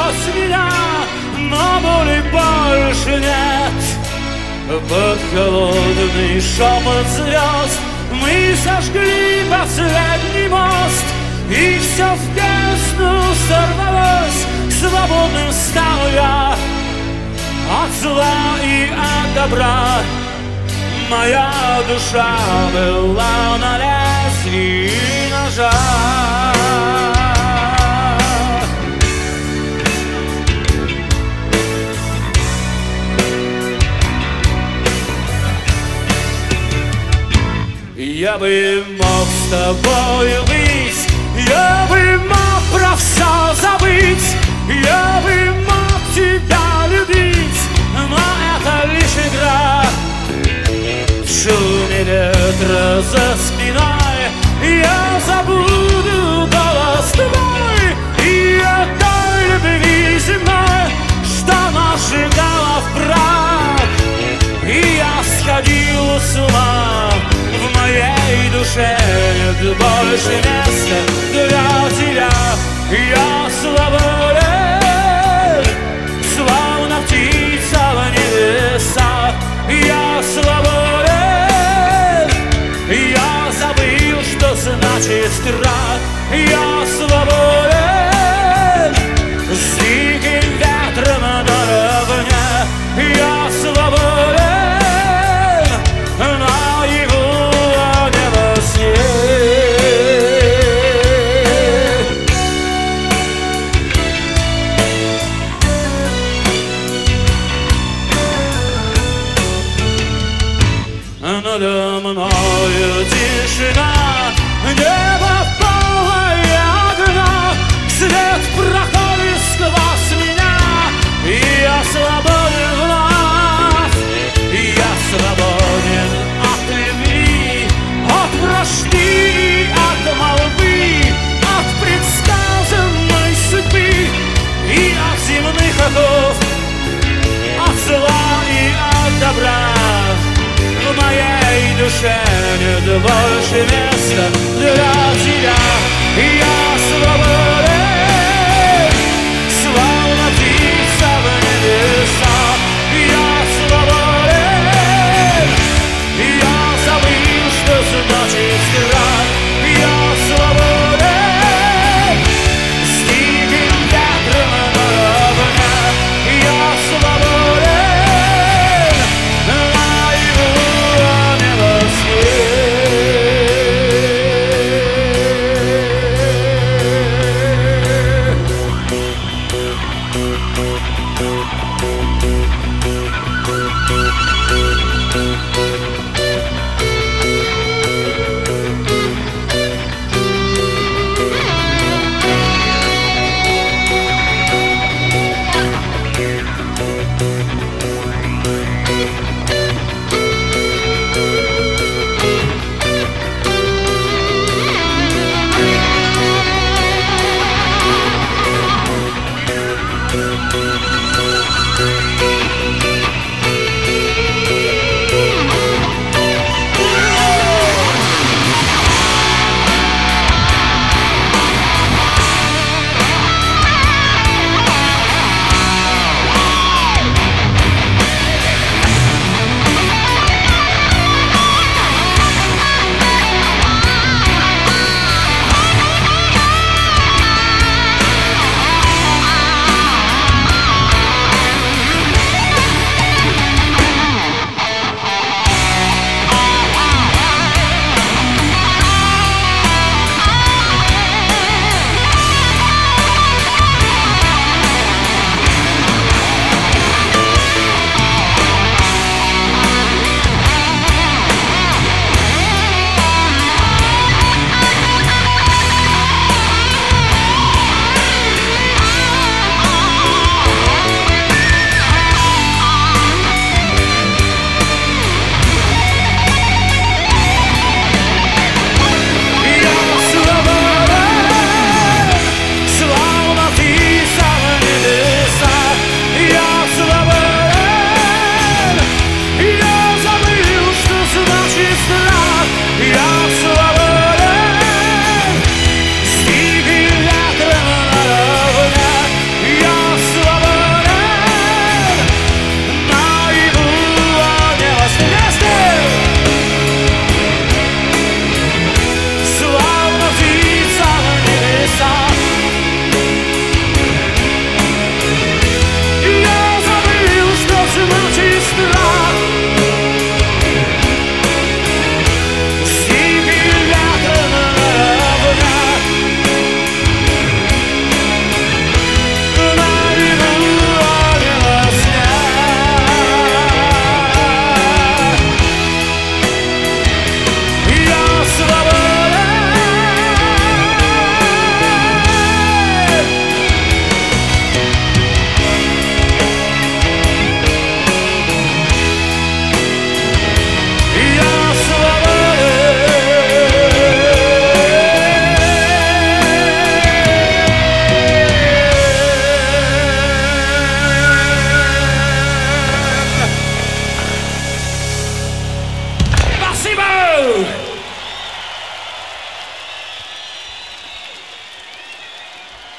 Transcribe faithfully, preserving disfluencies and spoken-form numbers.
спас меня, но боли больше нет. Под холодный шепот звезд мы сожгли последний мост, и все в бездну сорвалось, свободным стал я от зла и от добра. Моя душа была на лезвии ножа. Я бы мог с тобою быть, я бы мог про все забыть, я бы мог тебя любить, но это лишь игра. В шуме ветра за спиной я забуду голос твой и о той любви земной, что нас сжигала в прах. И я сходил с ума, в моей душе нет больше места для тебя. Я свободен, словно птица в небесах. Я свободен, я забыл, что значит страх. Я свободен, с диким ветром наравне. Я свободен, надо мною тишина, небо полное огня, свет проходит сквозь меня, и я свободен вновь. Я свободен от любви, от вражды, от молвы, от предсказанной судьбы и от земных оков, от зла и от добра. В моей душе нет больше места